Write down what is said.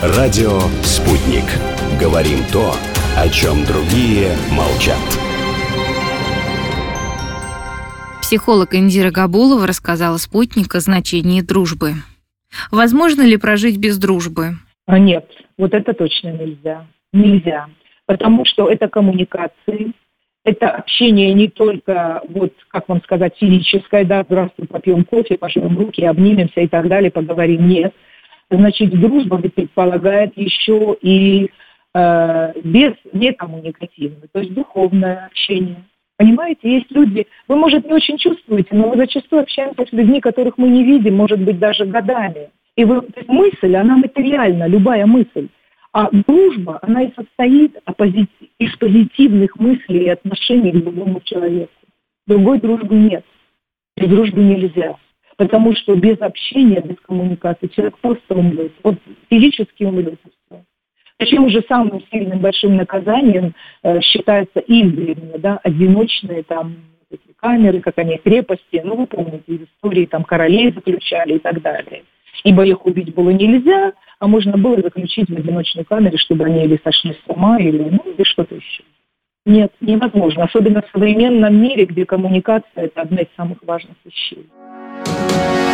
Радио «Спутник». Говорим то, о чем другие молчат. Психолог Индира Габулова рассказала «Спутник» о значении дружбы. Возможно ли прожить без дружбы? Нет, вот это точно нельзя. Нельзя. Потому что это коммуникации, это общение не только, вот, как вам сказать, физическое, да, здравствуй, попьем кофе, пожмем руки, обнимемся и так далее, поговорим. Нет. Значит, дружба предполагает еще и некоммуникативное, то есть духовное общение. Понимаете, есть люди, вы, может, не очень чувствуете, но мы зачастую общаемся с людьми, которых мы не видим, может быть, даже годами. И мысль, она материальна, любая мысль. А дружба, она и состоит из позитивных мыслей и отношений к другому человеку. Другой дружбы нет. Без дружбы нельзя. Потому что без общения, без коммуникации человек просто умрет. Вот физически умрет. Причем уже самым сильным большим наказанием считается издревле, да, одиночные там эти камеры, как они, крепости. Ну, вы помните, из истории там королей заключали и так далее. Ибо их убить было нельзя, а можно было заключить в одиночной камере, чтобы они или сошли с ума, или что-то еще. Нет, невозможно. Особенно в современном мире, где коммуникация – это одна из самых важных вещей.